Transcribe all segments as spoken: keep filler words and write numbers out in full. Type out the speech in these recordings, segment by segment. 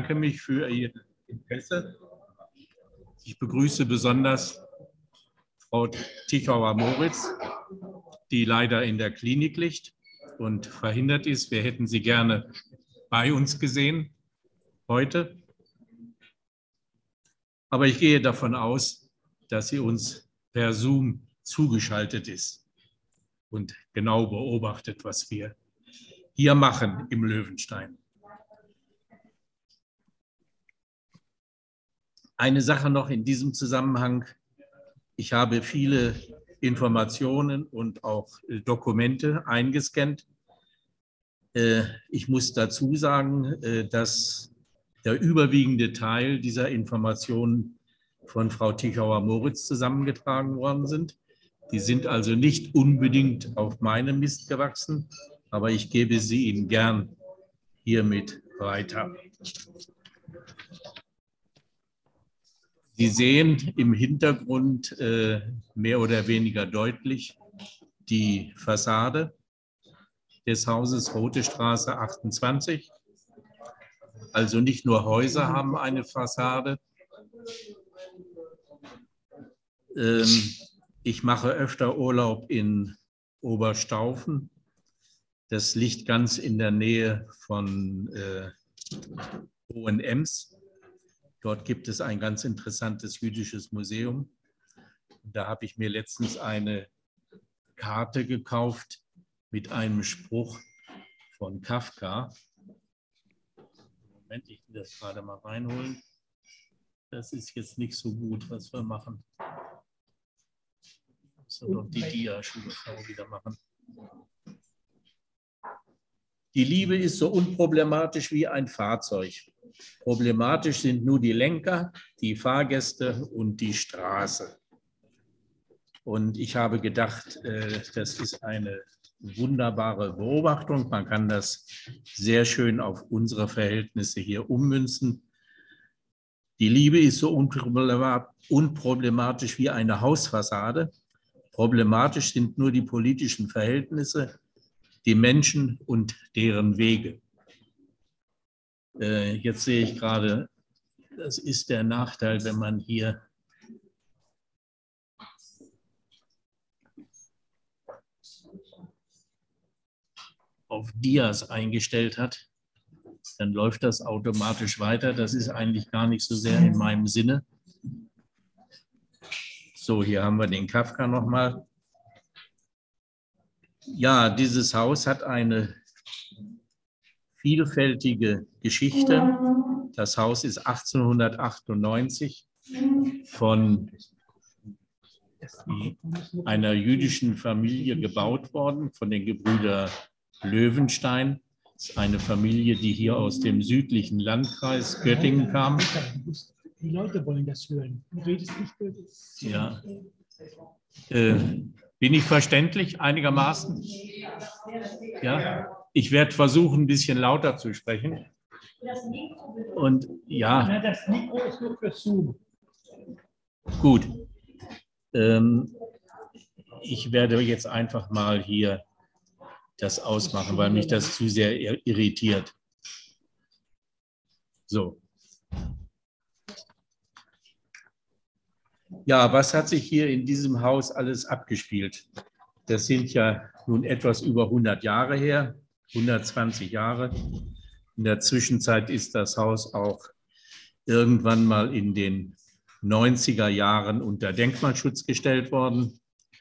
bedanke mich für Ihr Interesse. Ich begrüße besonders Frau Tichauer-Moritz, die leider in der Klinik liegt und verhindert ist. Wir hätten sie gerne bei uns gesehen heute. Aber ich gehe davon aus, dass sie uns per Zoom zugeschaltet ist und genau beobachtet, was wir hier machen im Löwenstein. Eine Sache noch in diesem Zusammenhang. Ich habe viele Informationen und auch Dokumente eingescannt. Ich muss dazu sagen, dass der überwiegende Teil dieser Informationen von Frau Tichauer-Moritz zusammengetragen worden sind. Die sind also nicht unbedingt auf meinem Mist gewachsen, aber ich gebe sie Ihnen gern hiermit weiter. Sie sehen im Hintergrund äh, mehr oder weniger deutlich die Fassade des Hauses Rote Straße achtundzwanzig. Also nicht nur Häuser haben eine Fassade. Ähm, ich mache öfter Urlaub in Oberstaufen. Das liegt ganz in der Nähe von äh, Hohenems. Dort gibt es ein ganz interessantes jüdisches Museum. Da habe ich mir letztens eine Karte gekauft mit einem Spruch von Kafka. Moment, ich will das gerade mal reinholen. Das ist jetzt nicht so gut, was wir machen. Ich muss doch die Dia-Schulschau wieder machen. Die Liebe ist so unproblematisch wie ein Fahrzeug. Problematisch sind nur die Lenker, die Fahrgäste und die Straße. Und ich habe gedacht, das ist eine wunderbare Beobachtung. Man kann das sehr schön auf unsere Verhältnisse hier ummünzen. Die Liebe ist so unproblematisch wie eine Hausfassade. Problematisch sind nur die politischen Verhältnisse, die Menschen und deren Wege. Äh, jetzt sehe ich gerade, das ist der Nachteil, wenn man hier auf Dias eingestellt hat, dann läuft das automatisch weiter. Das ist eigentlich gar nicht so sehr in meinem Sinne. So, hier haben wir den Kafka nochmal. Ja, dieses Haus hat eine vielfältige Geschichte. Das Haus ist achtzehnhundertachtundneunzig von einer jüdischen Familie gebaut worden, von den Gebrüdern Löwenstein. Das ist eine Familie, die hier aus dem südlichen Landkreis Göttingen kam. Die Leute wollen das hören. Du redest nicht gut. Ja. Äh, bin ich verständlich einigermaßen? Ja. Ich werde versuchen, ein bisschen lauter zu sprechen. Und ja. Das Mikro ist nur für Zoom. Gut. Ähm, ich werde jetzt einfach mal hier das ausmachen, weil mich das zu sehr irritiert. So. Ja, was hat sich hier in diesem Haus alles abgespielt? Das sind ja nun etwas über hundert Jahre her, hundertzwanzig Jahre. In der Zwischenzeit ist das Haus auch irgendwann mal in den neunziger Jahren unter Denkmalschutz gestellt worden.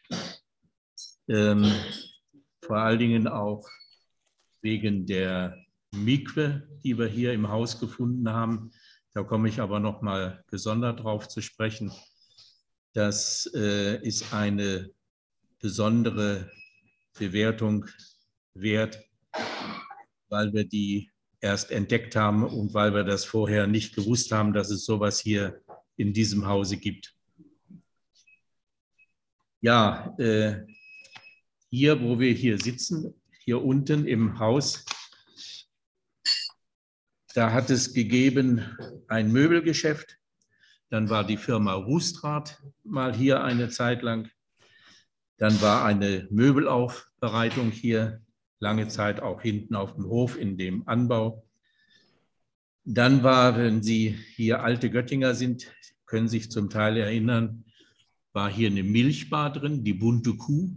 Ähm, vor allen Dingen auch wegen der Mikwe, die wir hier im Haus gefunden haben. Da komme ich aber noch mal gesondert drauf zu sprechen. Das äh, ist eine besondere Bewertung wert, weil wir die erst entdeckt haben und weil wir das vorher nicht gewusst haben, dass es sowas hier in diesem Hause gibt. Ja, äh, hier, wo wir hier sitzen, hier unten im Haus, da hat es gegeben ein Möbelgeschäft. Dann war die Firma Rustrath mal hier eine Zeit lang. Dann war eine Möbelaufbereitung hier, lange Zeit auch hinten auf dem Hof in dem Anbau. Dann war, wenn Sie hier alte Göttinger sind, können sich zum Teil erinnern, war hier eine Milchbar drin, die bunte Kuh.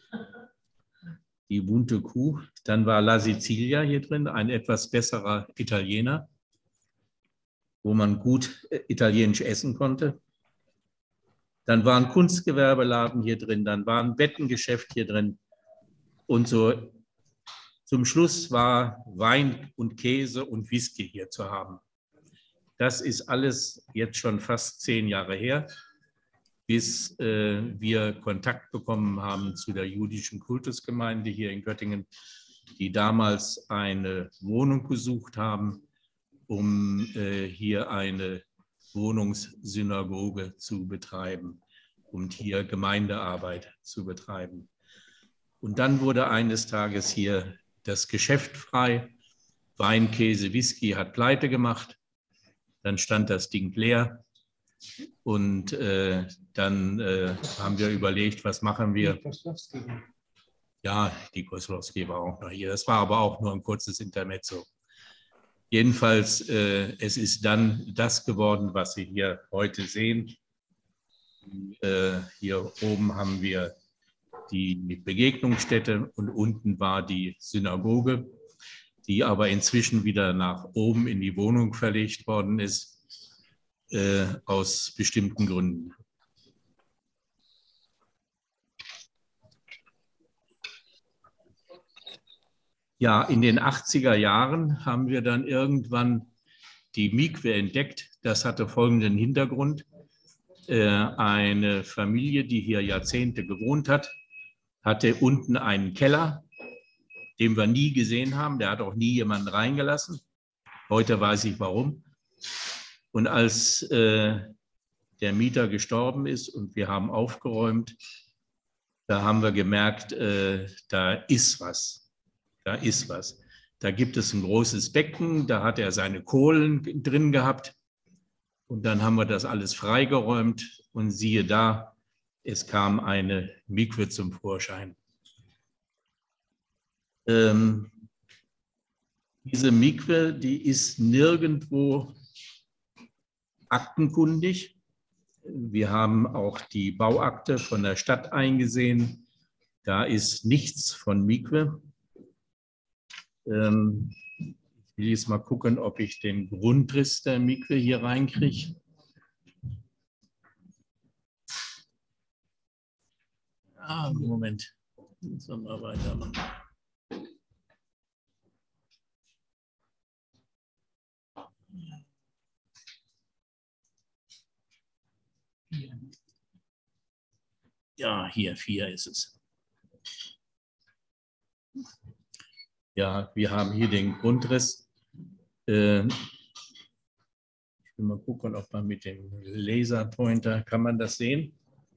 Die bunte Kuh. Dann war La Sicilia hier drin, ein etwas besserer Italiener, wo man gut italienisch essen konnte. Dann war ein Kunstgewerbeladen hier drin, dann war ein Bettengeschäft hier drin. Und so zum Schluss war Wein und Käse und Whisky hier zu haben. Das ist alles jetzt schon fast zehn Jahre her, bis äh, wir Kontakt bekommen haben zu der jüdischen Kultusgemeinde hier in Göttingen, die damals eine Wohnung gesucht haben, um äh, hier eine Wohnungssynagoge zu betreiben und hier Gemeindearbeit zu betreiben. Und dann wurde eines Tages hier das Geschäft frei. Wein, Käse, Whisky hat pleite gemacht. Dann stand das Ding leer. Und äh, dann äh, haben wir überlegt, was machen wir? Ja, die Koslowski war auch noch hier. Das war aber auch nur ein kurzes Intermezzo. Jedenfalls, äh, es ist dann das geworden, was Sie hier heute sehen. Äh, hier oben haben wir die Begegnungsstätte und unten war die Synagoge, die aber inzwischen wieder nach oben in die Wohnung verlegt worden ist, äh, aus bestimmten Gründen. Ja, in den achtziger Jahren haben wir dann irgendwann die Mikwe entdeckt. Das hatte folgenden Hintergrund. Eine Familie, die hier Jahrzehnte gewohnt hat, hatte unten einen Keller, den wir nie gesehen haben. Der hat auch nie jemanden reingelassen. Heute weiß ich warum. Und als äh, der Mieter gestorben ist und wir haben aufgeräumt, da haben wir gemerkt, äh, da ist was. Da ist was. Da gibt es ein großes Becken, da hat er seine Kohlen drin gehabt. Und dann haben wir das alles freigeräumt und siehe da, es kam eine Mikwe zum Vorschein. Ähm, diese Mikwe, die ist nirgendwo aktenkundig. Wir haben auch die Bauakte von der Stadt eingesehen. Da ist nichts von Mikwe. Ähm, ich will jetzt mal gucken, ob ich den Grundriss der Mikwe hier reinkriege. Ah, Moment. Jetzt sollen wir weitermachen. Ja, hier vier ist es. Ja, wir haben hier den Grundriss. Äh, ich will mal gucken, ob man mit dem Laserpointer, kann man das sehen?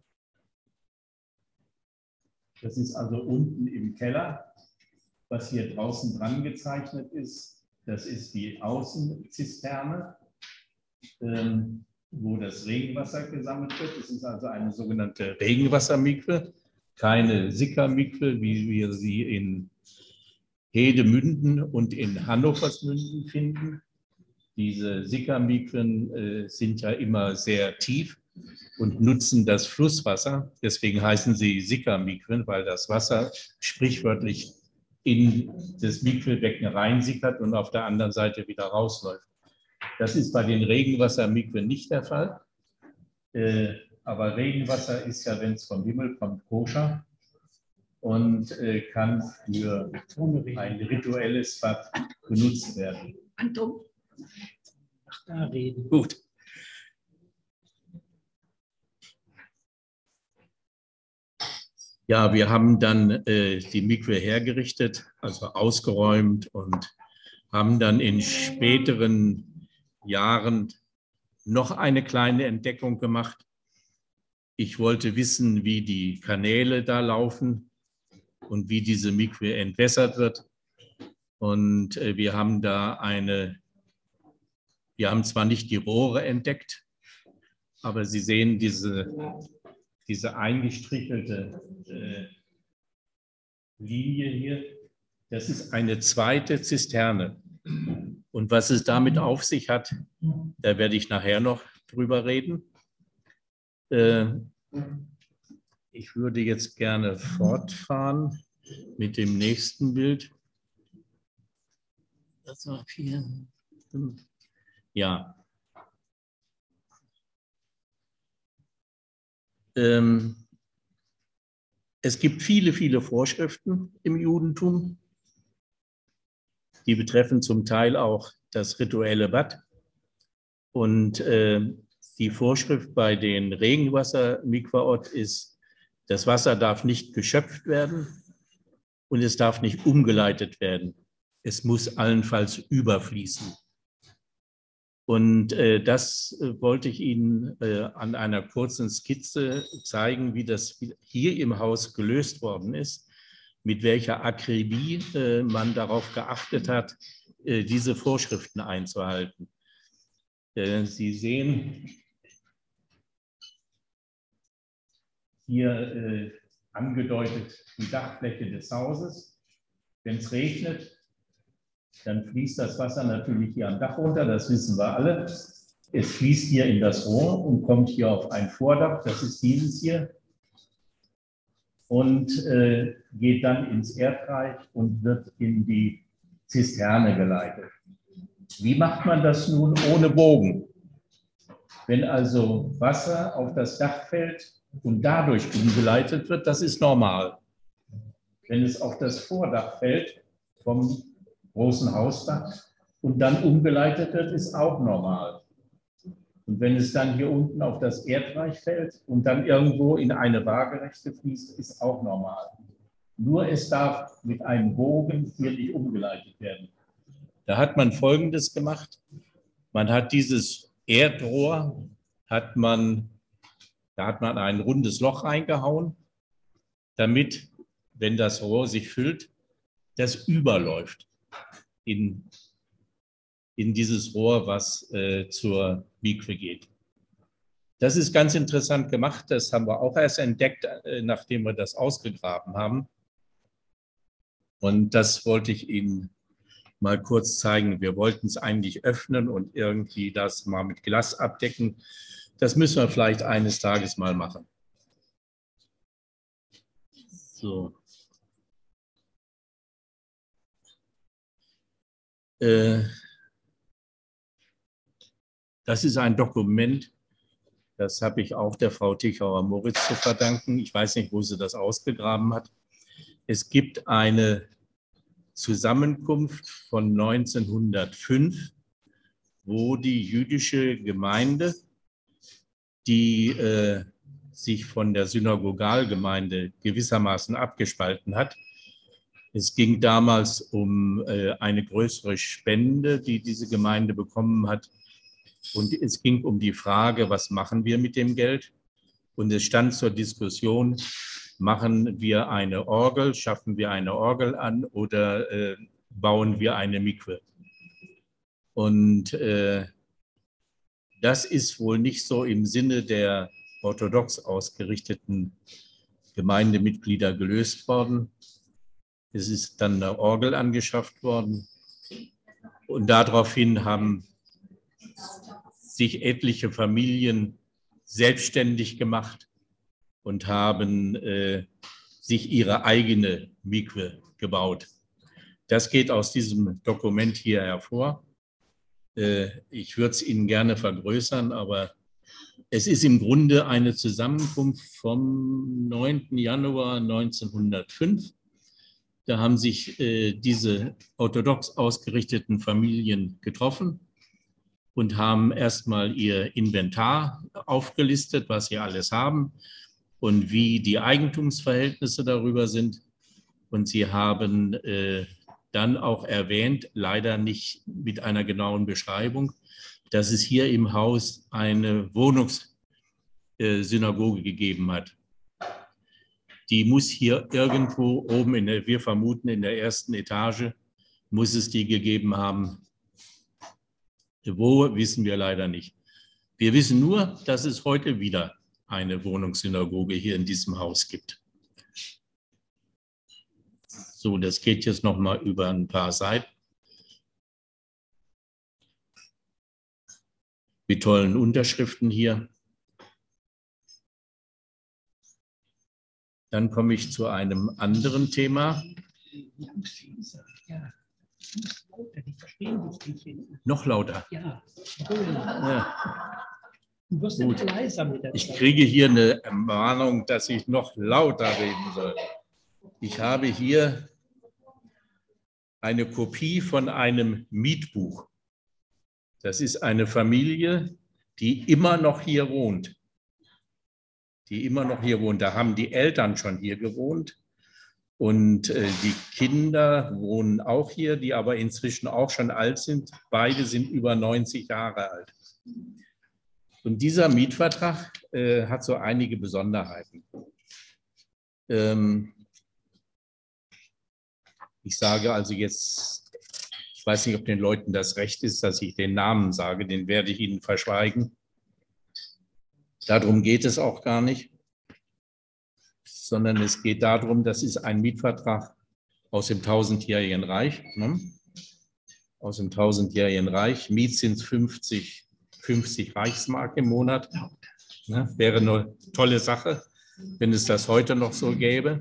Das ist also unten im Keller, was hier draußen dran gezeichnet ist. Das ist die Außenzisterne, ähm, wo das Regenwasser gesammelt wird. Das ist also eine sogenannte Regenwassermikwe, keine Sickermikwe, wie wir sie in Hedemünden und in Hannoversmünden finden. Diese Sickermikwen äh, sind ja immer sehr tief und nutzen das Flusswasser. Deswegen heißen sie Sickermikwen, weil das Wasser sprichwörtlich in das Mikwebecken reinsickert und auf der anderen Seite wieder rausläuft. Das ist bei den Regenwassermikwen nicht der Fall. Äh, aber Regenwasser ist ja, wenn es vom Himmel kommt, koscher und äh, kann für ein rituelles Bad benutzt werden. Anton, ach, da reden. Gut. Ja, wir haben dann äh, die Mikwe hergerichtet, also ausgeräumt und haben dann in späteren Jahren noch eine kleine Entdeckung gemacht. Ich wollte wissen, wie die Kanäle da laufen und wie diese Mikwe entwässert wird. Und äh, wir haben da eine, wir haben zwar nicht die Rohre entdeckt, aber Sie sehen diese, diese eingestrichelte äh, Linie hier. Das ist eine zweite Zisterne. Und was es damit auf sich hat, da werde ich nachher noch drüber reden. Ich würde jetzt gerne fortfahren mit dem nächsten Bild. Das war vier, fünf. Ja. Ähm, es gibt viele, viele Vorschriften im Judentum. Die betreffen zum Teil auch das rituelle Bad. Und äh, die Vorschrift bei den Regenwasser-Mikvaot ist, das Wasser darf nicht geschöpft werden und es darf nicht umgeleitet werden. Es muss allenfalls überfließen. Und äh, das äh, wollte ich Ihnen äh, an einer kurzen Skizze zeigen, wie das hier im Haus gelöst worden ist, mit welcher Akribie äh, man darauf geachtet hat, äh, diese Vorschriften einzuhalten. Äh, Sie sehen hier äh, angedeutet die Dachfläche des Hauses. Wenn es regnet, dann fließt das Wasser natürlich hier am Dach runter, das wissen wir alle. Es fließt hier in das Rohr und kommt hier auf ein Vordach, das ist dieses hier, und äh, geht dann ins Erdreich und wird in die Zisterne geleitet. Wie macht man das nun ohne Bogen? Wenn also Wasser auf das Dach fällt und dadurch umgeleitet wird, das ist normal. Wenn es auf das Vordach fällt, vom großen Hausdach, und dann umgeleitet wird, ist auch normal. Und wenn es dann hier unten auf das Erdreich fällt und dann irgendwo in eine Waagerechte fließt, ist auch normal. Nur es darf mit einem Bogen hier nicht umgeleitet werden. Da hat man Folgendes gemacht. Man hat dieses Erdrohr, hat man, da hat man ein rundes Loch reingehauen, damit, wenn das Rohr sich füllt, das überläuft in, in dieses Rohr, was äh, zur Mikwe geht. Das ist ganz interessant gemacht. Das haben wir auch erst entdeckt, äh, nachdem wir das ausgegraben haben. Und das wollte ich Ihnen mal kurz zeigen. Wir wollten es eigentlich öffnen und irgendwie das mal mit Glas abdecken. Das müssen wir vielleicht eines Tages mal machen. So. Äh, das ist ein Dokument, das habe ich auch der Frau Tichauer-Moritz zu verdanken. Ich weiß nicht, wo sie das ausgegraben hat. Es gibt eine Zusammenkunft von neunzehnhundertfünf, wo die jüdische Gemeinde, die äh, sich von der Synagogalgemeinde gewissermaßen abgespalten hat. Es ging damals um äh, eine größere Spende, die diese Gemeinde bekommen hat. Und es ging um die Frage, was machen wir mit dem Geld? Und es stand zur Diskussion, machen wir eine Orgel, schaffen wir eine Orgel an oder äh, bauen wir eine Mikwe? Und äh, das ist wohl nicht so im Sinne der orthodox ausgerichteten Gemeindemitglieder gelöst worden. Es ist dann eine Orgel angeschafft worden und daraufhin haben sich etliche Familien selbstständig gemacht und haben äh, sich ihre eigene Mikwe gebaut. Das geht aus diesem Dokument hier hervor. Äh, ich würde es Ihnen gerne vergrößern, aber es ist im Grunde eine Zusammenkunft vom neunten Januar neunzehnhundertfünf. Da haben sich äh, diese orthodox ausgerichteten Familien getroffen und haben erstmal ihr Inventar aufgelistet, was sie alles haben und wie die Eigentumsverhältnisse darüber sind. Und sie haben äh, dann auch erwähnt, leider nicht mit einer genauen Beschreibung, dass es hier im Haus eine Wohnungssynagoge gegeben hat. Die muss hier irgendwo oben, in der, wir vermuten in der ersten Etage, muss es die gegeben haben. Wo, wissen wir leider nicht. Wir wissen nur, dass es heute wieder eine Wohnungssynagoge hier in diesem Haus gibt. So, das geht jetzt noch mal über ein paar Seiten. Die tollen Unterschriften hier. Dann komme ich zu einem anderen Thema. Ja. Die verstehen dich nicht. Noch lauter. Ja. Ja. Du wirst ja nicht leiser mit der Ich Zeit. kriege hier eine Ermahnung, dass ich noch lauter reden soll. Ich habe hier eine Kopie von einem Mietbuch. Das ist eine Familie, die immer noch hier wohnt. Die immer noch hier wohnt. Da haben die Eltern schon hier gewohnt. Und äh, die Kinder wohnen auch hier, die aber inzwischen auch schon alt sind. Beide sind über neunzig Jahre alt. Und dieser Mietvertrag äh, hat so einige Besonderheiten. Ähm, ich sage also jetzt, ich weiß nicht, ob den Leuten das recht ist, dass ich den Namen sage, den werde ich Ihnen verschweigen. Darum geht es auch gar nicht, sondern es geht darum, das ist ein Mietvertrag aus dem tausendjährigen Reich, ne? Aus dem tausendjährigen Reich, Mietzins fünfzig, fünfzig Reichsmark im Monat, ne? Wäre eine tolle Sache, wenn es das heute noch so gäbe.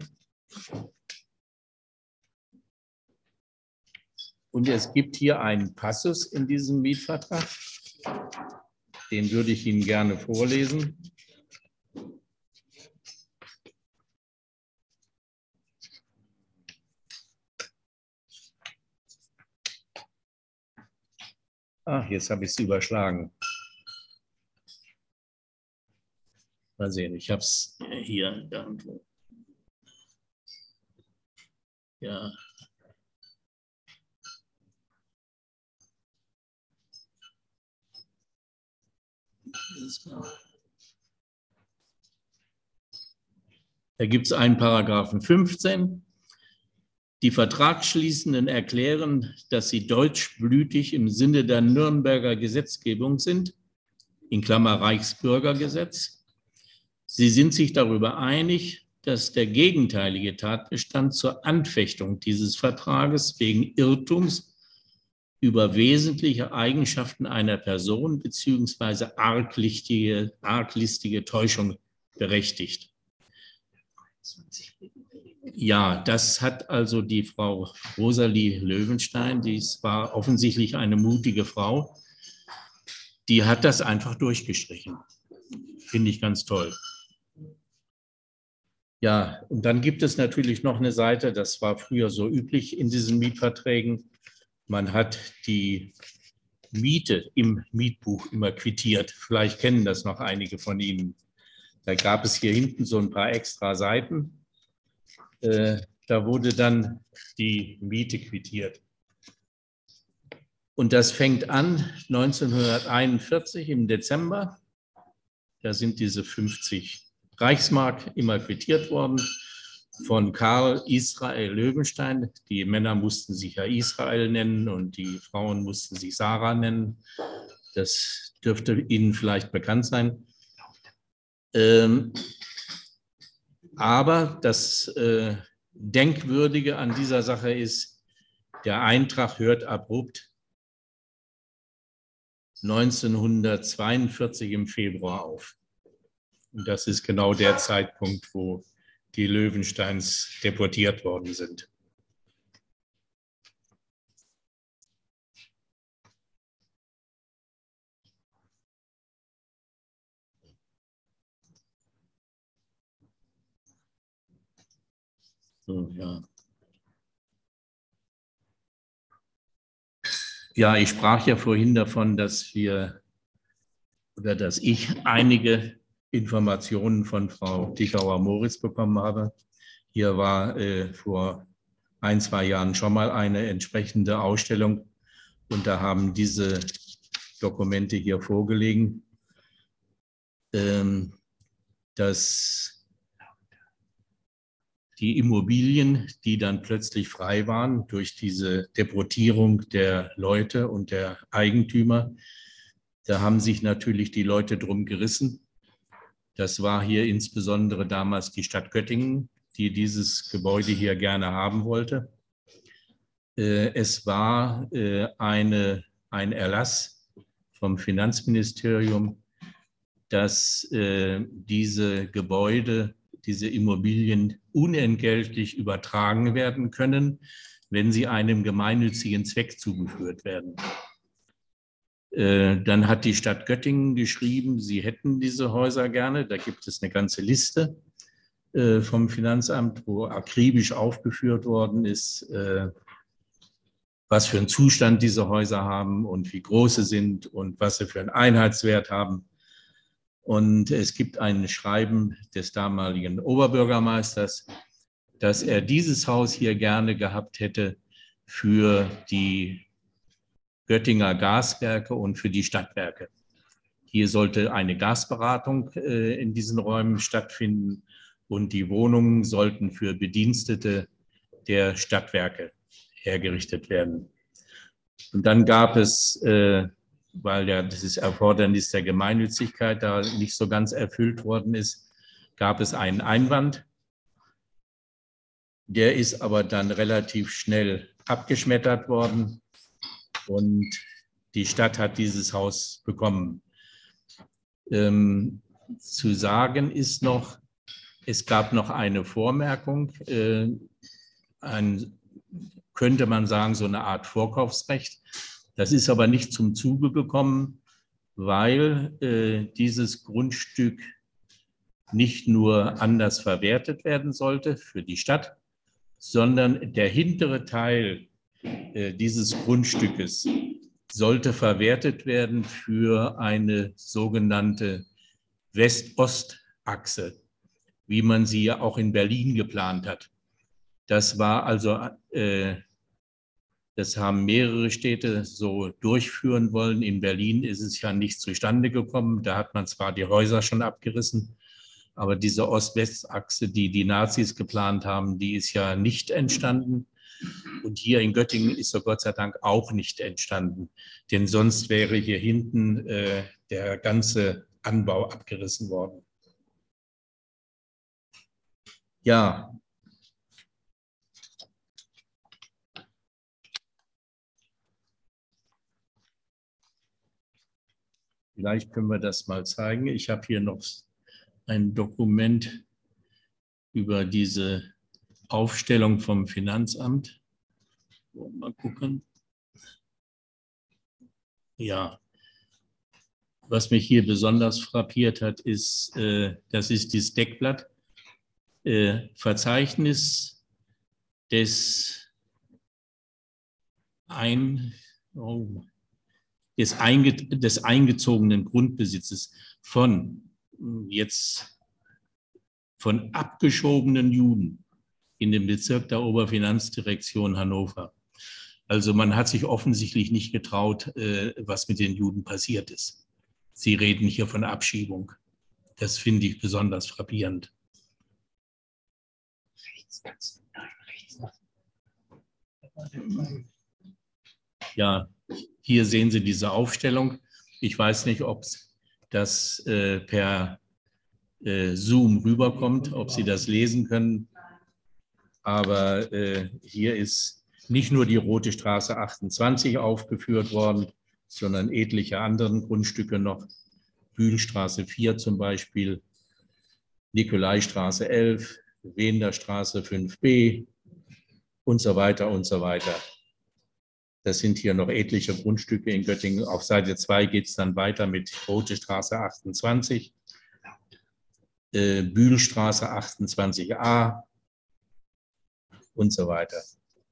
Und es gibt hier einen Passus in diesem Mietvertrag, den würde ich Ihnen gerne vorlesen. Ach, jetzt habe ich es überschlagen. Mal sehen, ich habe es hier irgendwo. Ja. Da gibt es einen Paragraphen fünfzehn. Die Vertragsschließenden erklären, dass sie deutschblütig im Sinne der Nürnberger Gesetzgebung sind, in Klammer Reichsbürgergesetz. Sie sind sich darüber einig, dass der gegenteilige Tatbestand zur Anfechtung dieses Vertrages wegen Irrtums über wesentliche Eigenschaften einer Person bzw. arglistige, arglistige Täuschung berechtigt. Ja, das hat also die Frau Rosalie Löwenstein, die war offensichtlich eine mutige Frau, die hat das einfach durchgestrichen. Finde ich ganz toll. Ja, und dann gibt es natürlich noch eine Seite, das war früher so üblich in diesen Mietverträgen. Man hat die Miete im Mietbuch immer quittiert. Vielleicht kennen das noch einige von Ihnen. Da gab es hier hinten so ein paar extra Seiten. Äh, da wurde dann die Miete quittiert. Und das fängt an neunzehnhunderteinundvierzig im Dezember. Da sind diese fünfzig Reichsmark immer quittiert worden von Karl Israel Löwenstein. Die Männer mussten sich ja Israel nennen und die Frauen mussten sich Sarah nennen. Das dürfte Ihnen vielleicht bekannt sein. Ähm, aber das äh, Denkwürdige an dieser Sache ist, der Eintrag hört abrupt neunzehnhundertzweiundvierzig im Februar auf. Und das ist genau der Zeitpunkt, wo die Löwensteins deportiert worden sind. So, ja. Ja, ich sprach ja vorhin davon, dass wir oder dass ich einige Informationen von Frau Dichauer-Moritz bekommen habe. Hier war äh, vor ein, zwei Jahren schon mal eine entsprechende Ausstellung und da haben diese Dokumente hier vorgelegen, ähm, dass die Immobilien, die dann plötzlich frei waren durch diese Deportierung der Leute und der Eigentümer, da haben sich natürlich die Leute drum gerissen. Das war hier insbesondere damals die Stadt Göttingen, die dieses Gebäude hier gerne haben wollte. Es war eine, ein Erlass vom Finanzministerium, dass äh, diese Gebäude, diese Immobilien unentgeltlich übertragen werden können, wenn sie einem gemeinnützigen Zweck zugeführt werden. Äh, dann hat die Stadt Göttingen geschrieben, sie hätten diese Häuser gerne. Da gibt es eine ganze Liste äh, vom Finanzamt, wo akribisch aufgeführt worden ist, äh, was für einen Zustand diese Häuser haben und wie groß sie sind und was sie für einen Einheitswert haben. Und es gibt ein Schreiben des damaligen Oberbürgermeisters, dass er dieses Haus hier gerne gehabt hätte für die Göttinger Gaswerke und für die Stadtwerke. Hier sollte eine Gasberatung äh, in diesen Räumen stattfinden und die Wohnungen sollten für Bedienstete der Stadtwerke hergerichtet werden. Und dann gab es, äh, weil ja das Erfordernis der Gemeinnützigkeit da nicht so ganz erfüllt worden ist, gab es einen Einwand. Der ist aber dann relativ schnell abgeschmettert worden und die Stadt hat dieses Haus bekommen. Ähm, zu sagen ist noch, es gab noch eine Vormerkung, äh, ein, könnte man sagen, so eine Art Vorkaufsrecht. Das ist aber nicht zum Zuge gekommen, weil äh, dieses Grundstück nicht nur anders verwertet werden sollte für die Stadt, sondern der hintere Teil äh, dieses Grundstückes sollte verwertet werden für eine sogenannte West-Ost-Achse, wie man sie ja auch in Berlin geplant hat. Das war also, äh, das haben mehrere Städte so durchführen wollen. In Berlin ist es ja nicht zustande gekommen. Da hat man zwar die Häuser schon abgerissen, aber diese Ost-West-Achse, die die Nazis geplant haben, die ist ja nicht entstanden. Und hier in Göttingen ist so Gott sei Dank auch nicht entstanden. Denn sonst wäre hier hinten äh, der ganze Anbau abgerissen worden. Ja. Vielleicht können wir das mal zeigen. Ich habe hier noch ein Dokument über diese Aufstellung vom Finanzamt. Mal gucken. Ja. Was mich hier besonders frappiert hat, ist, äh, das ist dieses Deckblatt. Äh, Verzeichnis des, ein, oh, des, einge, des eingezogenen Grundbesitzes von jetzt von abgeschobenen Juden in dem Bezirk der Oberfinanzdirektion Hannover. Also man hat sich offensichtlich nicht getraut, äh, was mit den Juden passiert ist. Sie reden hier von Abschiebung. Das finde ich besonders frappierend. Ja, hier sehen Sie diese Aufstellung. Ich weiß nicht, ob das äh, per äh, Zoom rüberkommt, ob Sie das lesen können. Aber äh, hier ist nicht nur die Rote Straße achtundzwanzig aufgeführt worden, sondern etliche andere Grundstücke noch. Bühlstraße vier zum Beispiel, Nikolaistraße elf, Wenderstraße fünf b und so weiter und so weiter. Das sind hier noch etliche Grundstücke in Göttingen. Auf Seite zwei geht es dann weiter mit Rote Straße achtundzwanzig, äh, Bühlstraße achtundzwanzig a und so weiter.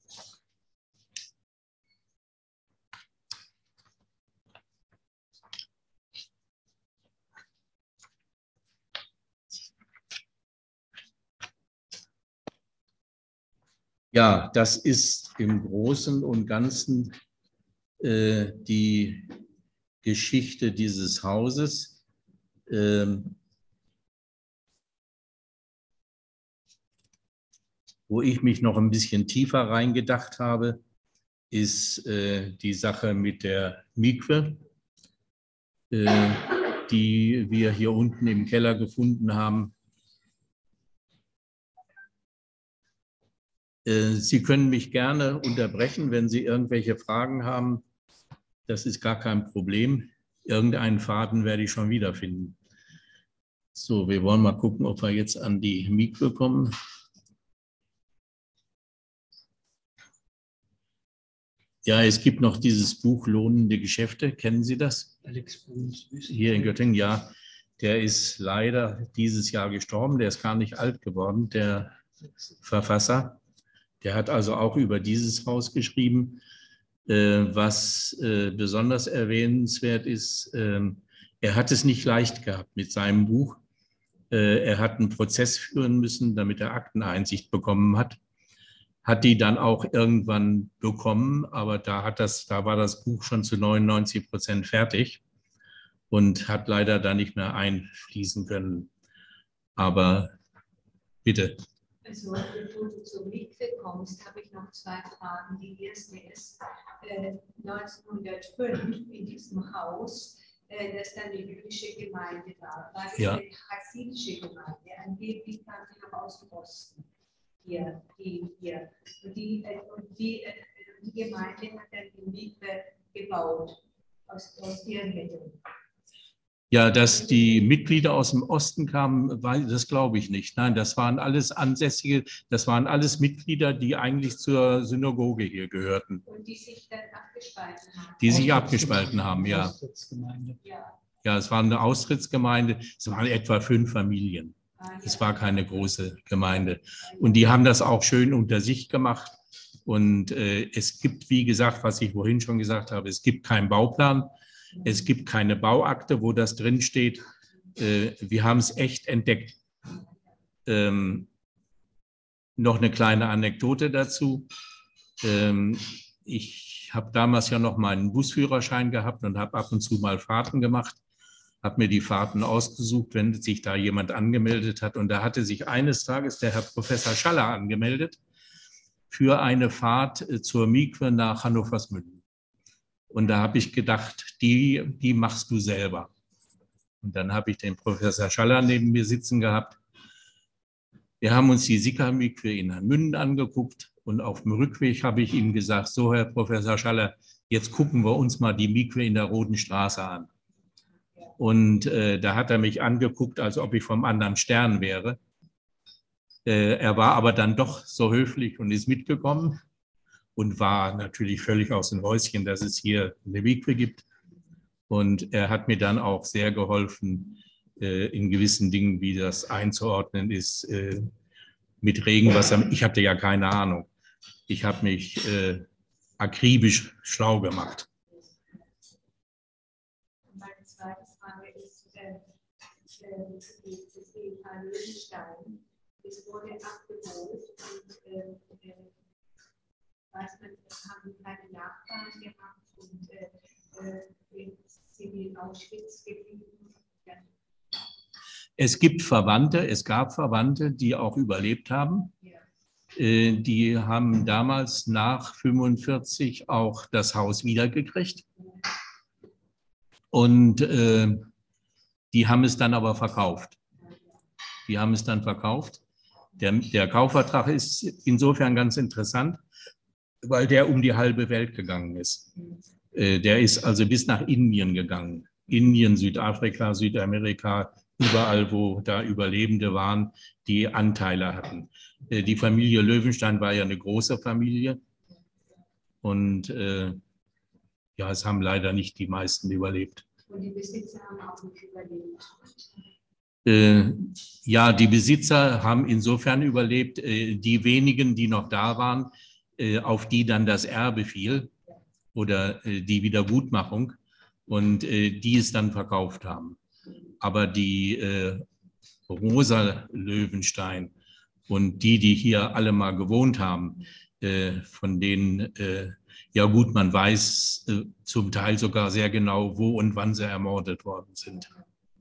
Ja, das ist im Großen und Ganzen äh, die Geschichte dieses Hauses. Ähm, wo ich mich noch ein bisschen tiefer reingedacht habe, ist äh, die Sache mit der Mikwe, äh, die wir hier unten im Keller gefunden haben. Sie können mich gerne unterbrechen, wenn Sie irgendwelche Fragen haben. Das ist gar kein Problem. Irgendeinen Faden werde ich schon wiederfinden. So, wir wollen mal gucken, ob wir jetzt an die Mikwe kommen. Ja, es gibt noch dieses Buch Lohnende Geschäfte. Kennen Sie das? Alex Bruns. Hier in Göttingen, ja. Der ist leider dieses Jahr gestorben. Der ist gar nicht alt geworden, der Verfasser. Der hat also auch über dieses Haus geschrieben. Was besonders erwähnenswert ist, er hat es nicht leicht gehabt mit seinem Buch. Er hat einen Prozess führen müssen, damit er Akteneinsicht bekommen hat. Hat die dann auch irgendwann bekommen, aber da, hat das, da war das Buch schon zu neunundneunzig Prozent fertig und hat leider da nicht mehr einfließen können. Aber bitte. Also, bevor du zur Mikwe kommst, habe ich noch zwei Fragen. Die erste ist, äh, neunzehnhundertfünf in diesem Haus, äh, das dann die jüdische Gemeinde war, war das ja. eine hasidische Gemeinde, angeblich kam sie noch aus dem Osten. Hier, die, hier. Und die, äh, und die, äh, die Gemeinde hat dann die Mikwe gebaut, aus, aus ihren Mitteln. Ja, dass die Mitglieder aus dem Osten kamen, das glaube ich nicht. Nein, das waren alles Ansässige, das waren alles Mitglieder, die eigentlich zur Synagoge hier gehörten. Und die sich dann abgespalten haben. Die sich abgespalten haben, ja. Ja, es war eine Austrittsgemeinde, es waren etwa fünf Familien. Es war keine große Gemeinde. Und die haben das auch schön unter sich gemacht. Und äh, es gibt, wie gesagt, was ich vorhin schon gesagt habe, es gibt keinen Bauplan. Es gibt keine Bauakte, wo das drinsteht. Äh, wir haben es echt entdeckt. Ähm, noch eine kleine Anekdote dazu. Ähm, ich habe damals ja noch meinen Busführerschein gehabt und habe ab und zu mal Fahrten gemacht. Habe mir die Fahrten ausgesucht, wenn sich da jemand angemeldet hat. Und da hatte sich eines Tages der Herr Professor Schaller angemeldet für eine Fahrt zur Mikwe nach Hannoversmünden. Und da habe ich gedacht, die, die machst du selber. Und dann habe ich den Professor Schaller neben mir sitzen gehabt. Wir haben uns die Sikha-Mikwe in Hanmünden angeguckt. Und auf dem Rückweg habe ich ihm gesagt, so Herr Professor Schaller, jetzt gucken wir uns mal die Mikwe in der Roten Straße an. Und äh, da hat er mich angeguckt, als ob ich vom anderen Stern wäre. Äh, er war aber dann doch so höflich und ist mitgekommen. Und war natürlich völlig aus dem Häuschen, dass es hier eine Mikwe gibt. Und er hat mir dann auch sehr geholfen, äh, in gewissen Dingen, wie das einzuordnen ist, äh, mit Regenwasser. Ich hatte ja keine Ahnung. Ich habe mich äh, akribisch schlau gemacht. Meine zweite Frage ist, äh, das Ehepaar Löwenstein, es wurde abgeholt und äh, weiß man, haben keine Nachfahren gehabt und äh, sind in Auschwitz geblieben. Ja. Es gibt Verwandte, es gab Verwandte, die auch überlebt haben. Ja. Äh, die haben damals nach fünfundvierzig auch das Haus wiedergekriegt. Und äh, die haben es dann aber verkauft. Die haben es dann verkauft. Der, der Kaufvertrag ist insofern ganz interessant, weil der um die halbe Welt gegangen ist. Der ist also bis nach Indien gegangen. Indien, Südafrika, Südamerika, überall, wo da Überlebende waren, die Anteile hatten. Die Familie Löwenstein war ja eine große Familie. Und äh, ja, es haben leider nicht die meisten überlebt. Und die Besitzer haben auch nicht überlebt? Äh, ja, die Besitzer haben insofern überlebt, äh, die wenigen, die noch da waren, auf die dann das Erbe fiel oder die Wiedergutmachung und die es dann verkauft haben. Aber die äh, Rosa Löwenstein und die, die hier alle mal gewohnt haben, äh, von denen, äh, ja gut, man weiß äh, zum Teil sogar sehr genau, wo und wann sie ermordet worden sind.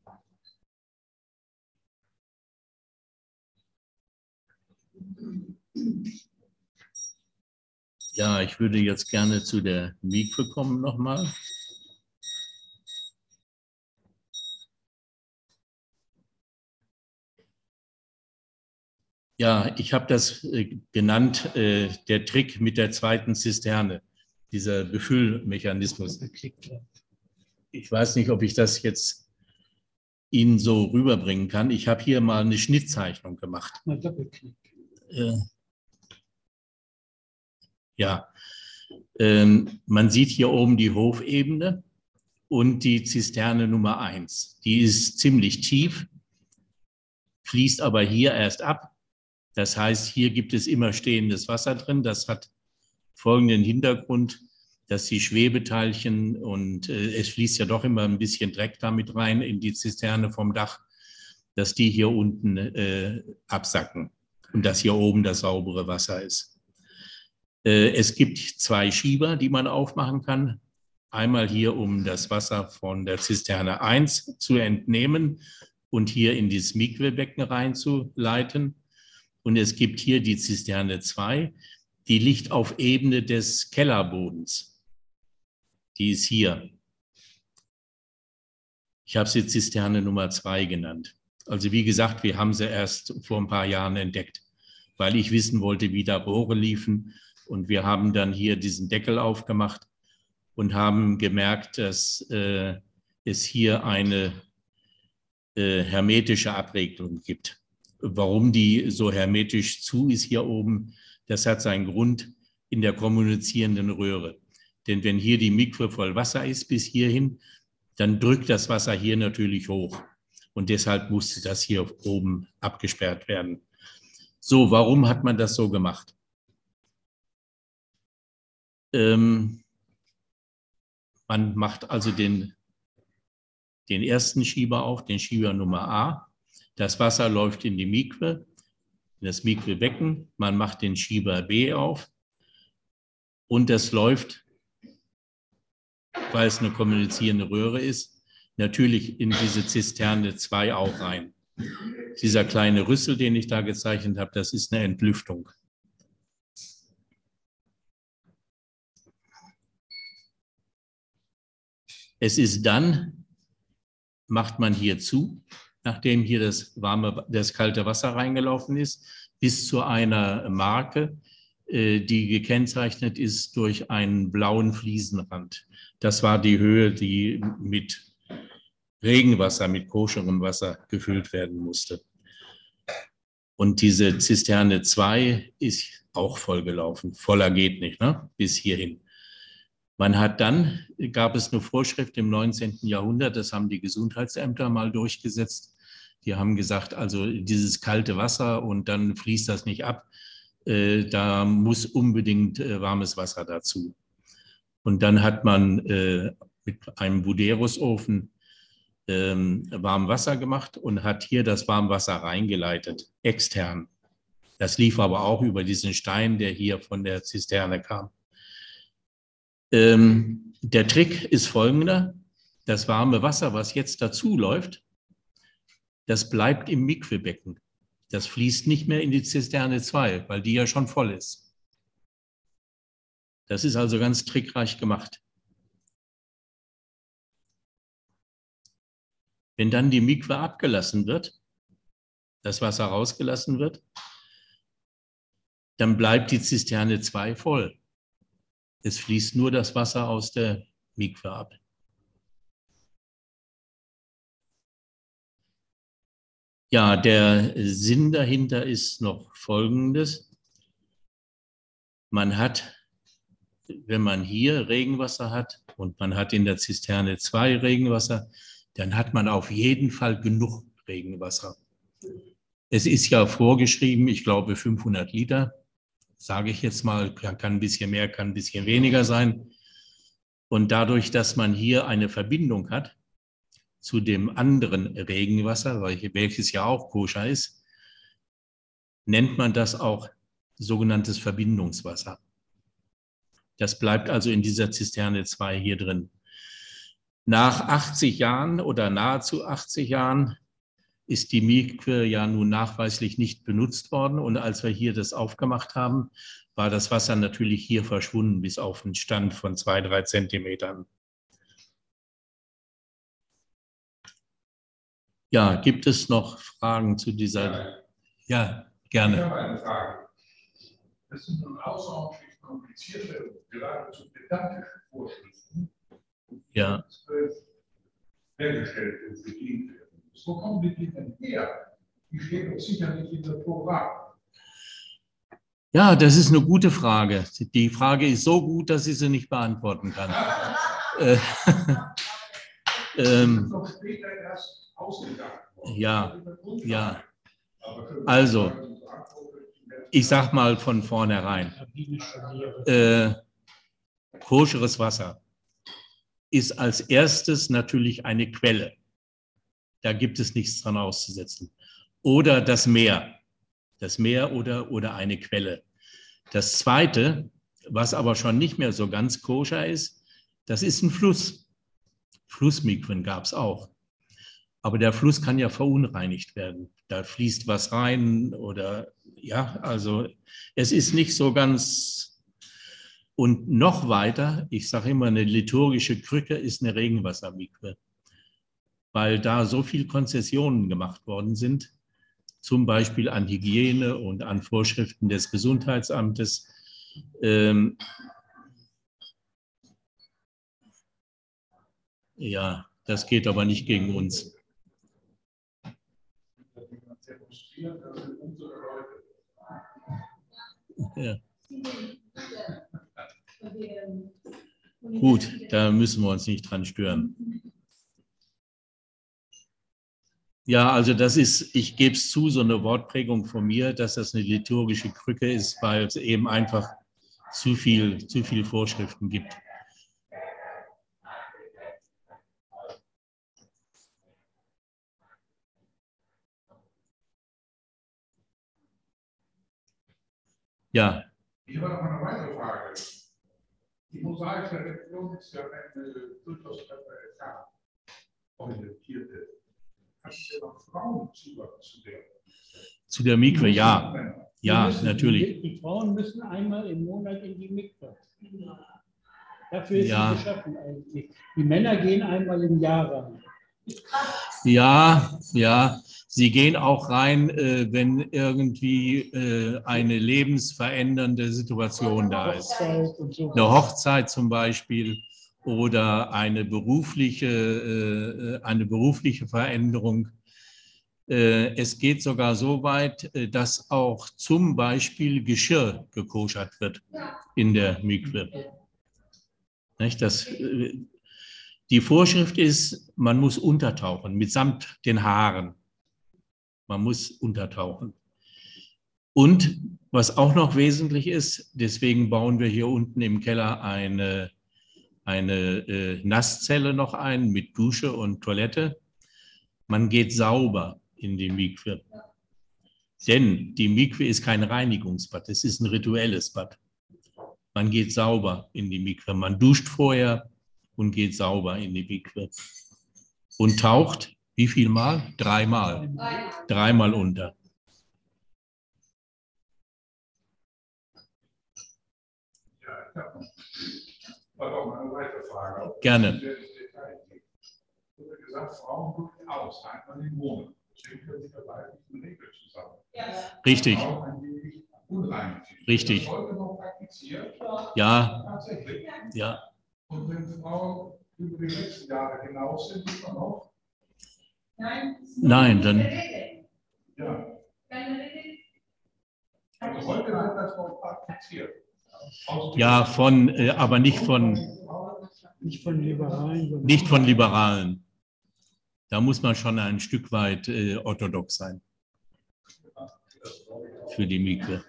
Ja, ich würde jetzt gerne zu der Mikwe kommen nochmal. Ja, ich habe das äh, genannt, äh, der Trick mit der zweiten Zisterne, dieser Befüllmechanismus. ich weiß nicht, ob ich das jetzt Ihnen so rüberbringen kann. Ich habe hier mal eine Schnittzeichnung gemacht. Mal Doppelklick. Äh, ja, ähm, man sieht hier oben die Hofebene und die Zisterne Nummer eins. Die ist ziemlich tief, fließt aber hier erst ab. Das heißt, hier gibt es immer stehendes Wasser drin. Das hat folgenden Hintergrund, dass die Schwebeteilchen und äh, es fließt ja doch immer ein bisschen Dreck damit rein in die Zisterne vom Dach, dass die hier unten äh, absacken und dass hier oben das saubere Wasser ist. Äh, es gibt zwei Schieber, die man aufmachen kann. Einmal hier, um das Wasser von der Zisterne eins zu entnehmen und hier in das Mikwebecken reinzuleiten. Und es gibt hier die Zisterne zwei, die liegt auf Ebene des Kellerbodens. Die ist hier. Ich habe sie Zisterne Nummer zwei genannt. Also wie gesagt, wir haben sie erst vor ein paar Jahren entdeckt, weil ich wissen wollte, wie da Rohre liefen. Und wir haben dann hier diesen Deckel aufgemacht und haben gemerkt, dass äh, es hier eine äh, hermetische Abregelung gibt. Warum die so hermetisch zu ist hier oben, das hat seinen Grund in der kommunizierenden Röhre. Denn wenn hier die Mikwe voll Wasser ist bis hierhin, dann drückt das Wasser hier natürlich hoch. Und deshalb musste das hier oben abgesperrt werden. So, warum hat man das so gemacht? Ähm, man macht also den, den ersten Schieber auf, den Schieber Nummer A. Das Wasser läuft in die Mikwe, in das Mikwebecken. Man macht den Schieber B auf und das läuft, weil es eine kommunizierende Röhre ist, natürlich in diese Zisterne zwei auch rein. Dieser kleine Rüssel, den ich da gezeichnet habe, das ist eine Entlüftung. Es ist dann, macht man hier zu, nachdem hier das warme, das kalte Wasser reingelaufen ist, bis zu einer Marke, die gekennzeichnet ist durch einen blauen Fliesenrand. Das war die Höhe, die mit Regenwasser, mit koscherem Wasser gefüllt werden musste. Und diese Zisterne zwei ist auch vollgelaufen. Voller geht nicht, ne? Bis hierhin. Man hat dann, gab es eine Vorschrift im neunzehnten Jahrhundert, das haben die Gesundheitsämter mal durchgesetzt. Die haben gesagt, also dieses kalte Wasser und dann fließt das nicht ab. Äh, da muss unbedingt äh, warmes Wasser dazu. Und dann hat man äh, mit einem Buderusofen ähm, warm Wasser gemacht und hat hier das Warmwasser reingeleitet, extern. Das lief aber auch über diesen Stein, der hier von der Zisterne kam. Ähm, der Trick ist folgender: Das warme Wasser, was jetzt dazu läuft, das bleibt im Mikwebecken. Das fließt nicht mehr in die Zisterne zwei, weil die ja schon voll ist. Das ist also ganz trickreich gemacht. Wenn dann die Mikwe abgelassen wird, das Wasser rausgelassen wird, dann bleibt die Zisterne zwei voll. Es fließt nur das Wasser aus der Mikwe ab. Ja, der Sinn dahinter ist noch Folgendes. Man hat, wenn man hier Regenwasser hat und man hat in der Zisterne zwei Regenwasser, dann hat man auf jeden Fall genug Regenwasser. Es ist ja vorgeschrieben, ich glaube fünfhundert Liter, sage ich jetzt mal, kann ein bisschen mehr, kann ein bisschen weniger sein. Und dadurch, dass man hier eine Verbindung hat zu dem anderen Regenwasser, welches ja auch koscher ist, nennt man das auch sogenanntes Verbindungswasser. Das bleibt also in dieser Zisterne zwei hier drin. Nach achtzig Jahren oder nahezu achtzig Jahren ist die Mikwe ja nun nachweislich nicht benutzt worden. Und als wir hier das aufgemacht haben, war das Wasser natürlich hier verschwunden bis auf einen Stand von zwei, drei Zentimetern. Ja, gibt es noch Fragen zu dieser? Ja, gerne. Ich habe eine Frage. Das sind nun außerordentlich komplizierte, geradezu pedantische Vorschriften. Ja. Und hergestellt und bedient werden muss. Wo kommen die denn her? Die stehen doch sicher nicht in das Programm. Ja, das ist eine gute Frage. Die Frage ist so gut, dass ich sie nicht beantworten kann. äh, ähm, Noch später erst ausgedacht worden. ja, ja. Also, ich sage mal von vornherein, äh, koscheres Wasser ist als erstes natürlich eine Quelle. Da gibt es nichts dran auszusetzen. Oder das Meer. Das Meer oder, oder eine Quelle. Das Zweite, was aber schon nicht mehr so ganz koscher ist, das ist ein Fluss. Flussmikwen gab es auch. Aber der Fluss kann ja verunreinigt werden. Da fließt was rein oder ja, also es ist nicht so ganz. Und noch weiter, ich sage immer, eine liturgische Krücke ist eine Regenwassermikwe, weil da so viele Konzessionen gemacht worden sind, zum Beispiel an Hygiene und an Vorschriften des Gesundheitsamtes. Ähm, ja, das geht aber nicht gegen uns. Ja. Gut, da müssen wir uns nicht dran stören. Ja, also das ist, ich gebe es zu, so eine Wortprägung von mir, dass das eine liturgische Krücke ist, weil es eben einfach zu viel, zu viel Vorschriften gibt. Ja. Ich habe noch eine weitere Frage. Die mosaische Religion ist ja eine durchaus orientierte. Hat es noch Frauen Zugang zu der? Zu der Mikwe, ja. Ja, müssen, natürlich. Die, die Frauen müssen einmal im Monat in die Mikwe. Dafür ist Ja. sie geschaffen eigentlich. Die Männer gehen einmal im Jahr rein. Ja, ja. Sie gehen auch rein, äh, wenn irgendwie äh, eine lebensverändernde Situation da ist. Eine Hochzeit zum Beispiel oder eine berufliche, äh, eine berufliche Veränderung. Äh, es geht sogar so weit, äh, dass auch zum Beispiel Geschirr gekoschert wird in der Mikwe. Nicht, das, äh, die Vorschrift ist, man muss untertauchen, mitsamt den Haaren. Man muss untertauchen. Und was auch noch wesentlich ist, deswegen bauen wir hier unten im Keller eine, eine äh, Nasszelle noch ein mit Dusche und Toilette. Man geht sauber in die Mikwe. Denn die Mikwe ist kein Reinigungsbad, es ist ein rituelles Bad. Man geht sauber in die Mikwe. Man duscht vorher und geht sauber in die Mikwe. Und taucht, wie viel Mal? Dreimal. Dreimal unter. Ja, ich habe noch eine weitere Frage. Gerne. Ich habe gesagt, Frauen gucken aus, einmal im Monat. Deswegen können sich dabei eine Regel zusammen. Richtig. Unrein. Richtig. Das heute noch praktiziert? Ja. Tatsächlich. Ja. Und wenn Frauen über die letzten Jahre hinaus sind, ist man auch? Nein. Nein, dann. Ja. Also heute wird das noch praktiziert. Ja, von, äh, aber nicht von, Nicht von Liberalen. nicht von Liberalen. Da muss man schon ein Stück weit äh, orthodox sein für die Mikwe.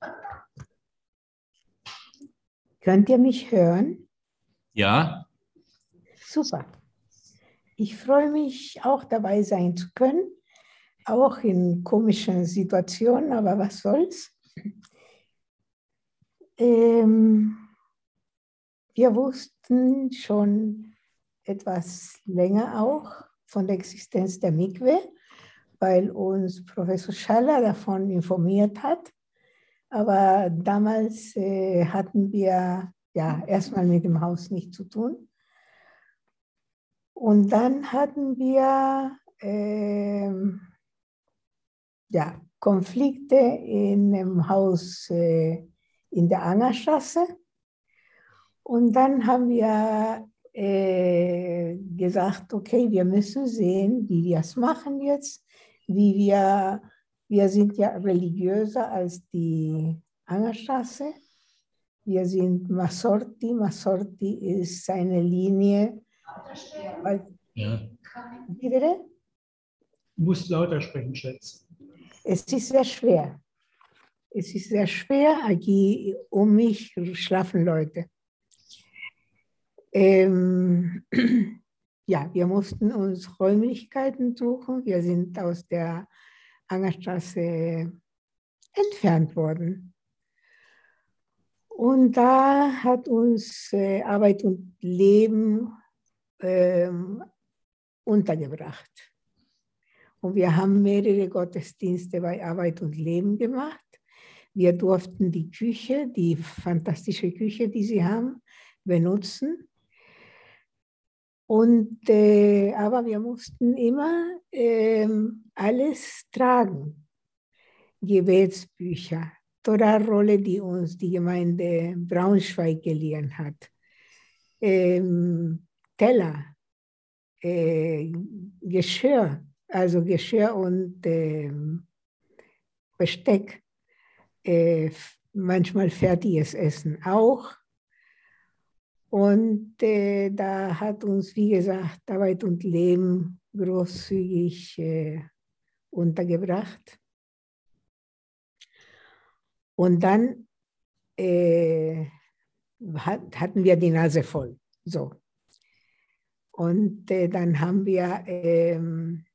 Könnt ihr mich hören? Ja? Super. Ich freue mich, auch dabei sein zu können, auch in komischen Situationen, aber was soll's. Ähm, wir wussten schon etwas länger auch von der Existenz der Mikwe, weil uns Professor Schaller davon informiert hat. Aber damals äh, hatten wir ja erstmal mit dem Haus nichts zu tun. Und dann hatten wir äh, ja, Konflikte in dem Haus äh, in der Angerstraße. Und dann haben wir äh, gesagt, okay, wir müssen sehen, wie wir es machen jetzt, wie wir, wir sind ja religiöser als die Angerstraße. Wir sind Masorti. Masorti ist eine Linie. Weil, Ja. wie bitte? Du musst lauter sprechen, Schätze. Es ist sehr schwer. Es ist sehr schwer. Aquí um mich schlafen Leute. Ähm, ja, wir mussten uns Räumlichkeiten suchen. Wir sind aus der Angerstraße entfernt worden. Und da hat uns äh, Arbeit und Leben ähm, untergebracht. Und wir haben mehrere Gottesdienste bei Arbeit und Leben gemacht. Wir durften die Küche, die fantastische Küche, die sie haben, benutzen. Und, äh, aber wir mussten immer äh, alles tragen. Gebetsbücher, Torah-Rolle, die uns die Gemeinde Braunschweig geliehen hat, ähm, Teller, äh, Geschirr, also Geschirr und äh, Besteck, äh, manchmal fertiges Essen auch. Und äh, da hat uns, wie gesagt, Arbeit und Leben großzügig äh, untergebracht. Und dann äh, hat, hatten wir die Nase voll. So. Und äh, dann haben wir, ähm,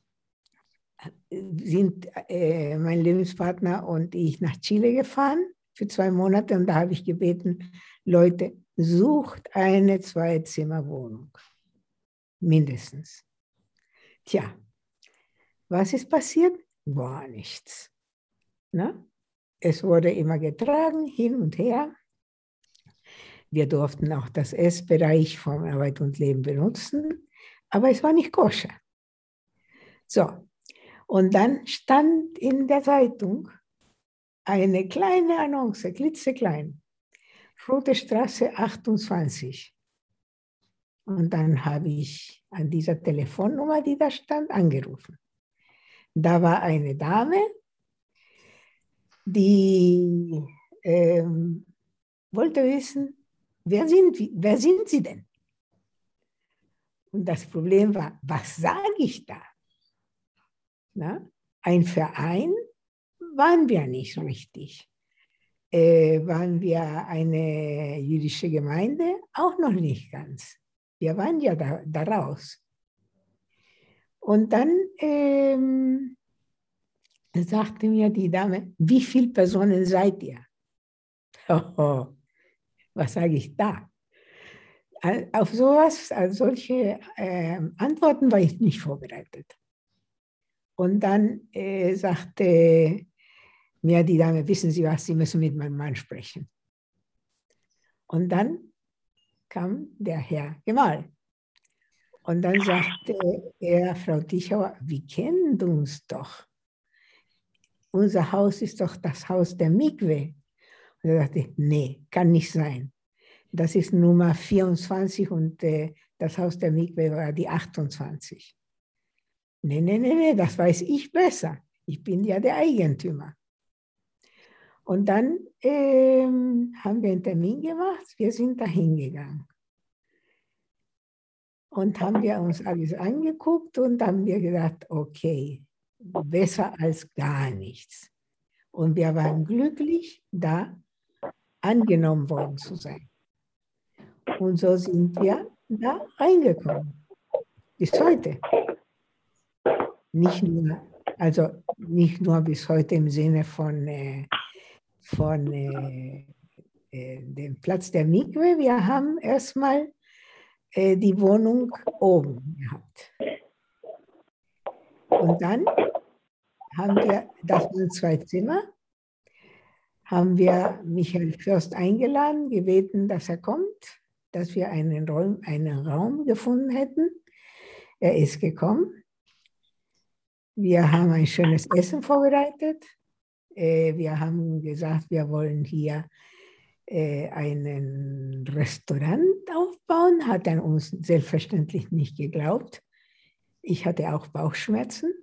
sind äh, mein Lebenspartner und ich nach Chile gefahren für zwei Monate. Und da habe ich gebeten, Leute, sucht eine Zwei-Zimmer-Wohnung. Mindestens. Tja, was ist passiert? Gar nichts. Na? Es wurde immer getragen, hin und her. Wir durften auch das Essbereich von Arbeit und Leben benutzen, aber es war nicht koscher. So, und dann stand in der Zeitung eine kleine Annonce, klitzeklein, Rote Straße achtundzwanzig. Und dann habe ich an dieser Telefonnummer, die da stand, angerufen. Da war eine Dame, die ähm, wollte wissen, wer sind, wer sind Sie denn? Und das Problem war, was sage ich da? Na? Ein Verein waren wir nicht richtig. Äh, waren wir eine jüdische Gemeinde? Auch noch nicht ganz. Wir waren ja da, daraus. Und dann ähm, sagte mir die Dame, wie viele Personen seid ihr? Oh, was sage ich da? Auf sowas, auf solche äh, Antworten war ich nicht vorbereitet. Und dann äh, sagte mir die Dame, wissen Sie was, Sie müssen mit meinem Mann sprechen. Und dann kam der Herr Gemahl. Und dann sagte er, Frau Tichauer, wir kennen uns doch. Unser Haus ist doch das Haus der Mikwe. Und er sagte, nee, kann nicht sein. Das ist Nummer vierundzwanzig und äh, das Haus der Mikwe war die achtundzwanzig. Nee, nee, nee, nee, das weiß ich besser. Ich bin ja der Eigentümer. Und dann ähm, haben wir einen Termin gemacht, wir sind da hingegangen. Und haben wir uns alles angeguckt und haben wir gedacht, okay, besser als gar nichts. Und wir waren glücklich, da angenommen worden zu sein. Und so sind wir da reingekommen. Bis heute. Nicht nur, also nicht nur bis heute im Sinne von, äh, von äh, äh, dem Platz der Mikwe. Wir haben erstmal äh, die Wohnung oben gehabt. Und dann haben wir, das waren zwei Zimmer, haben wir Michael Fürst eingeladen, gebeten, dass er kommt, dass wir einen Raum, einen Raum gefunden hätten. Er ist gekommen. Wir haben ein schönes Essen vorbereitet. Wir haben gesagt, wir wollen hier äh, einen Restaurant aufbauen, hat er uns selbstverständlich nicht geglaubt. Ich hatte auch Bauchschmerzen.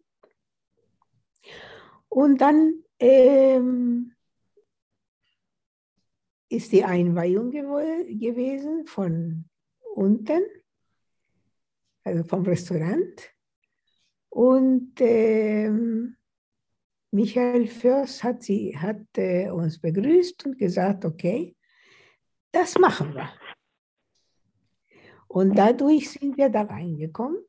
Und dann ähm, ist die Einweihung gew gewesen von unten, also vom Restaurant. Und ähm, Michael Fürst hat, sie, hat äh, uns begrüßt und gesagt, okay, das machen wir. Und dadurch sind wir da reingekommen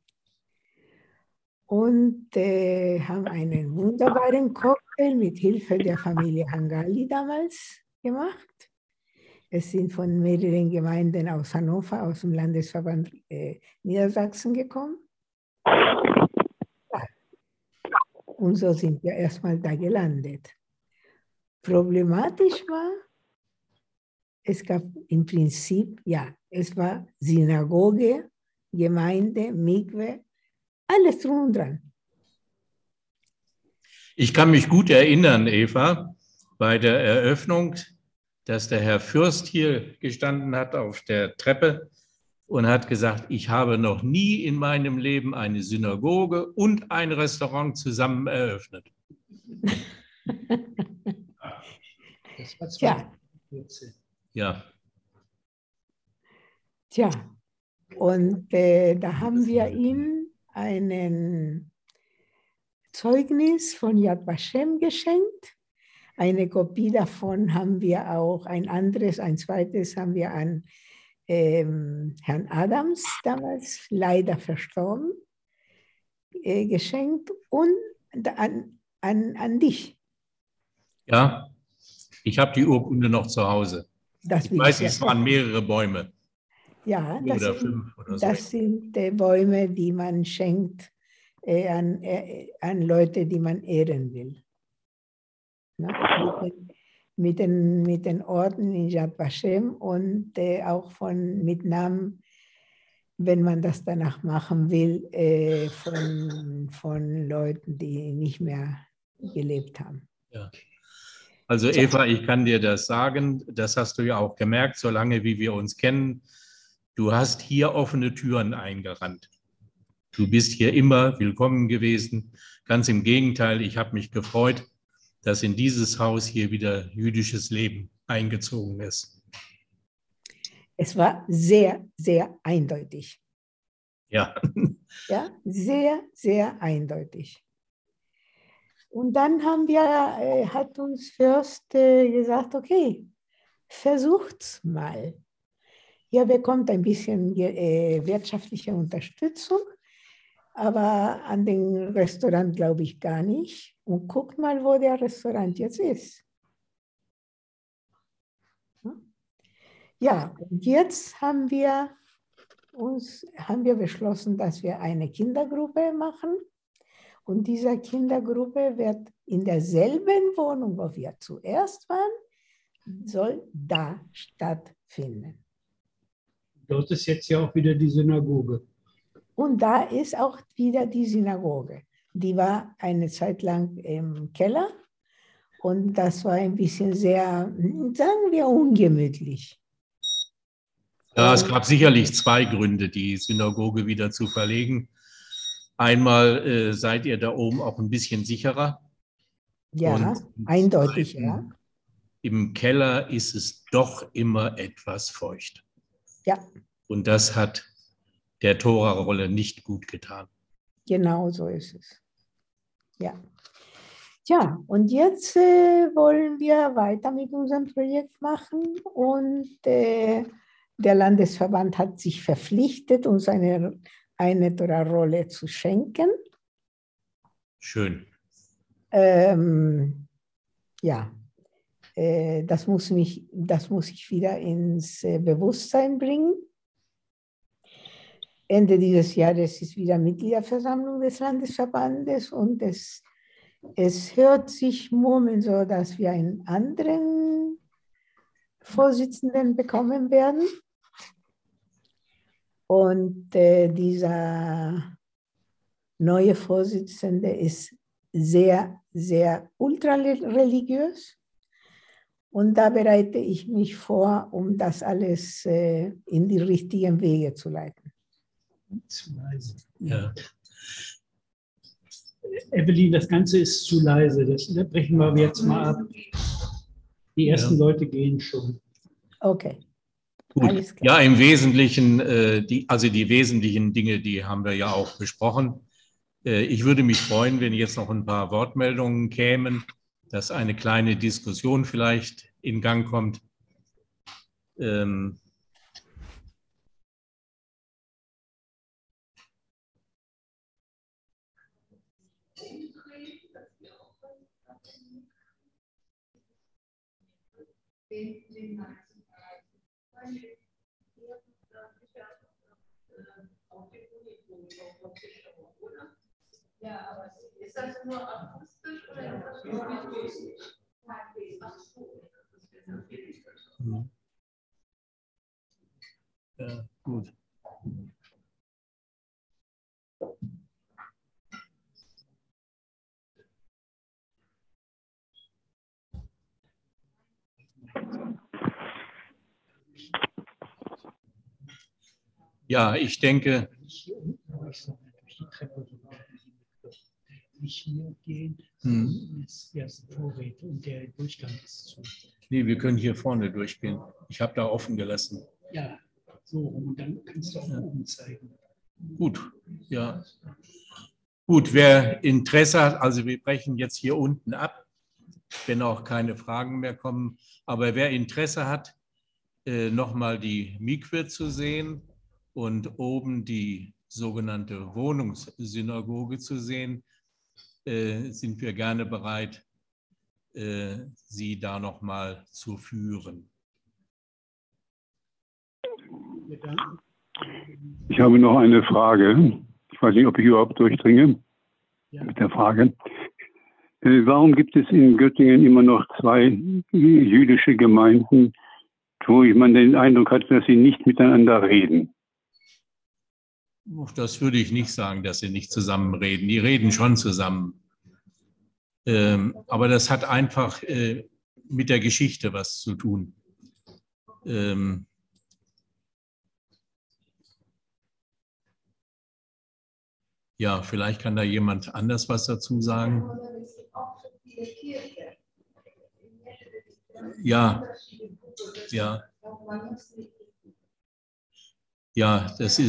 und äh, haben einen wunderbaren Cocktail mit Hilfe der Familie Hangali damals gemacht. Es sind von mehreren Gemeinden aus Hannover, aus dem Landesverband äh, Niedersachsen gekommen. Und so sind wir erstmal da gelandet. Problematisch war, es gab im Prinzip, ja, es war Synagoge, Gemeinde, Mikwe, alles drum und dran. Ich kann mich gut erinnern, Eva, bei der Eröffnung, dass der Herr Fürst hier gestanden hat auf der Treppe und hat gesagt, ich habe noch nie in meinem Leben eine Synagoge und ein Restaurant zusammen eröffnet. Das war Tja. zweitausendvierzehn. Ja. Tja, und äh, da haben wir ihm einen Zeugnis von Yad Vashem geschenkt. Eine Kopie davon haben wir auch, ein anderes, ein zweites haben wir an ähm, Herrn Adams, damals leider verstorben, äh, geschenkt und an, an, an dich. Ja, ich habe die Urkunde noch zu Hause. Das Ich weiß, es waren mehrere Bäume. Ja, das oder sind, fünf oder so. das sind äh, Bäume, die man schenkt äh, an, äh, an Leute, die man ehren will. Na, mit, den, mit, den, mit den Orden in Yad Vashem und äh, auch von, mit Namen, wenn man das danach machen will, äh, von, von Leuten, die nicht mehr gelebt haben. Ja. Also Eva, ich kann dir das sagen, das hast du ja auch gemerkt, solange wie wir uns kennen, du hast hier offene Türen eingerannt. Du bist hier immer willkommen gewesen. Ganz im Gegenteil, ich habe mich gefreut, dass in dieses Haus hier wieder jüdisches Leben eingezogen ist. Es war sehr, sehr eindeutig. Ja. Ja, sehr, sehr eindeutig. Und dann haben wir, äh, hat uns Fürst äh, gesagt, okay, versucht's mal. Ihr bekommt ein bisschen äh, wirtschaftliche Unterstützung, aber an dem Restaurant glaube ich gar nicht. Und guckt mal, wo der Restaurant jetzt ist. Ja, und jetzt haben wir uns, haben wir beschlossen, dass wir eine Kindergruppe machen. Und diese Kindergruppe wird in derselben Wohnung, wo wir zuerst waren, soll da stattfinden. Dort ist jetzt ja auch wieder die Synagoge. Und da ist auch wieder die Synagoge. Die war eine Zeit lang im Keller und das war ein bisschen sehr, sagen wir, ungemütlich. Ja, es gab sicherlich zwei Gründe, die Synagoge wieder zu verlegen. Einmal äh, seid ihr da oben auch ein bisschen sicherer. Ja, und eindeutig, zweiten, ja. Im Keller ist es doch immer etwas feucht. Ja. Und das hat der Tora-Rolle nicht gut getan. Genau so ist es. Ja. Tja, und jetzt äh, wollen wir weiter mit unserem Projekt machen und äh, der Landesverband hat sich verpflichtet, uns eine, eine Tora-Rolle zu schenken. Schön. Ähm, ja, äh, das, muss mich, das muss ich wieder ins äh, Bewusstsein bringen. Ende dieses Jahres ist wieder Mitgliederversammlung des Landesverbandes und es, es hört sich murmeln so, dass wir einen anderen Vorsitzenden bekommen werden. Und äh, dieser neue Vorsitzende ist sehr, sehr ultrareligiös Und da bereite ich mich vor, um das alles äh, in die richtigen Wege zu leiten. Zu leise. Ja. Evelyn, das Ganze ist zu leise. Das brechen wir jetzt mal ab. Die ersten Ja. Leute gehen schon. Okay. Gut. Alles klar. Ja, im Wesentlichen, äh, die, also die wesentlichen Dinge, die haben wir ja auch besprochen. Äh, ich würde mich freuen, wenn jetzt noch ein paar Wortmeldungen kämen, dass eine kleine Diskussion vielleicht in Gang kommt. Ähm, Ja, aber ist das nur akustisch oder ist das nur akustisch? ja, gut. Ja, ich denke, Nicht hier unten, aber ich soll durch die Treppe nicht hier gehen. Hm. Jetzt erst Vorräte und der Durchgang ist zu. nee, wir können hier vorne durchgehen. Ich habe da offen gelassen. Ja, so rum. Und dann kannst du auch Ja. oben zeigen. Gut, ja. Gut, wer Interesse hat, also wir brechen jetzt hier unten ab, wenn auch keine Fragen mehr kommen. Aber wer Interesse hat, äh, nochmal die Mikwe zu sehen und oben die sogenannte Wohnungssynagoge zu sehen, äh, sind wir gerne bereit, äh, Sie da nochmal zu führen. Ich habe noch eine Frage. Ich weiß nicht, ob ich überhaupt durchdringe Ja. mit der Frage. Äh, Warum gibt es in Göttingen immer noch zwei jüdische Gemeinden, wo man den Eindruck hat, dass sie nicht miteinander reden? Das würde ich nicht sagen, dass sie nicht zusammen reden. Die reden schon zusammen. Ähm, aber das hat einfach äh, mit der Geschichte was zu tun. Ähm, ja, vielleicht kann da jemand anders was dazu sagen. Ja, ja. Ja, das ist